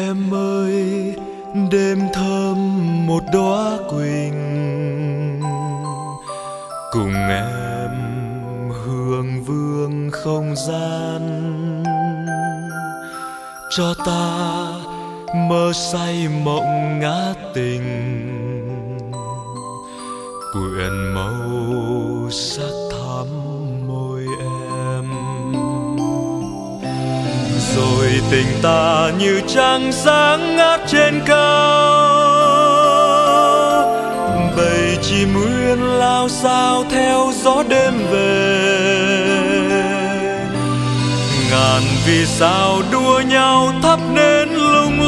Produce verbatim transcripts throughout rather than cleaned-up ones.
Em ơi, đêm thơm một đóa quỳnh, cùng em hương vương không gian, cho ta mơ say mộng ngát tình, quyện màu sắc thắm môi em. Rồi tình ta như trăng sáng ngát trên cao, bầy chim uyên lao sao theo gió đêm về. Ngàn vì sao đua nhau thắp nến lung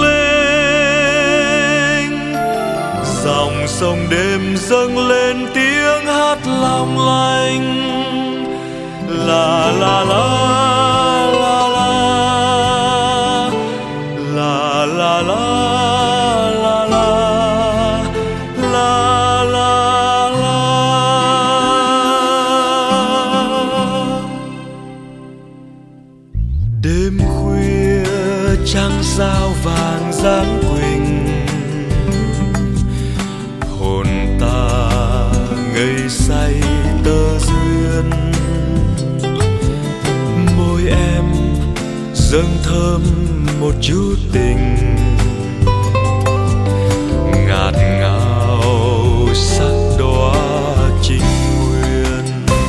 linh, dòng sông đêm dâng lên tiếng hát long lanh. La la la la la la la la la la la la. Đêm khuya trăng sao vàng dáng quỳnh, hồn ta ngây say tơ duyên. Môi em dâng thơm một chút tình, ngạt ngào sắc đóa trinh nguyên.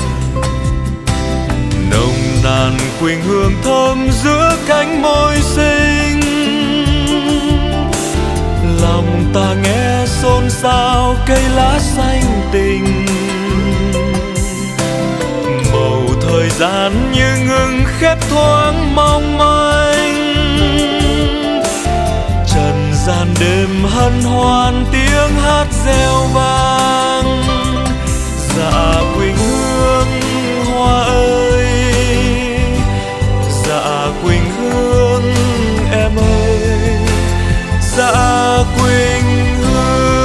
Nồng nàn quỳnh hương thơm giữa cánh môi xinh, lòng ta nghe xôn xao cây lá xanh tình. Màu thời gian như ngừng khép thoáng mong manh, trần gian đêm hân hoan tiếng hát reo vang. Dạ quỳnh hương hoa ơi, dạ quỳnh hương em ơi, dạ quỳnh hương.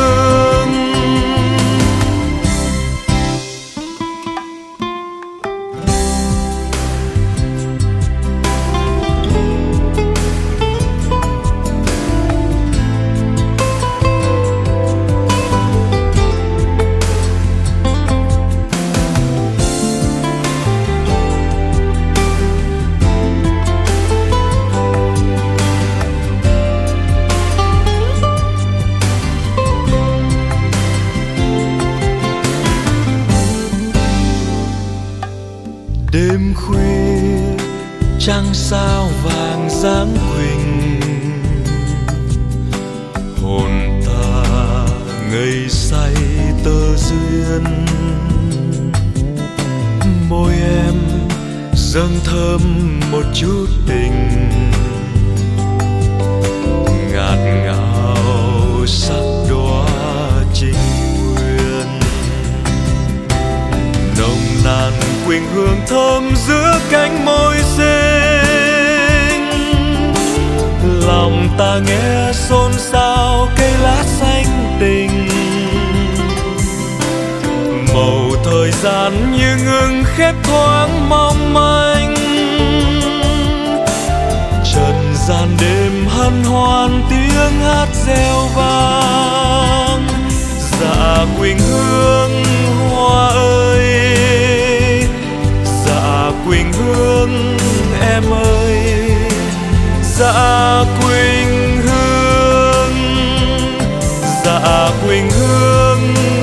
Đêm khuya trăng sao vàng dáng quỳnh, hồn ta ngây say tơ duyên. Môi em dâng thơm một chút tình, ngạt ngào sắc đóa trinh nguyên. Nồng nàn quỳnh hương thơm giữa cánh môi xinh, lòng ta nghe xôn xao cây lá xanh tình. Màu thời gian như ngừng khép thoáng mong manh, trần gian đêm hân hoan tiếng hát reo vang. Dạ quỳnh hương hoa ơi, dạ quỳnh hương em ơi, dạ quỳnh hương, dạ quỳnh hương